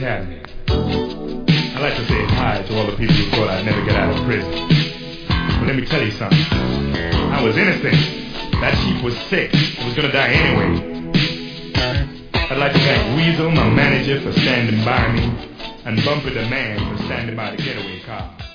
cabinet. I'd like to say hi to all the people who thought I'd never get out of prison. But let me tell you something. I was innocent. That sheep was sick. It was gonna die anyway. I'd like to thank Weasel, my manager, for standing by me, and Bumper the Man for standing by the getaway car.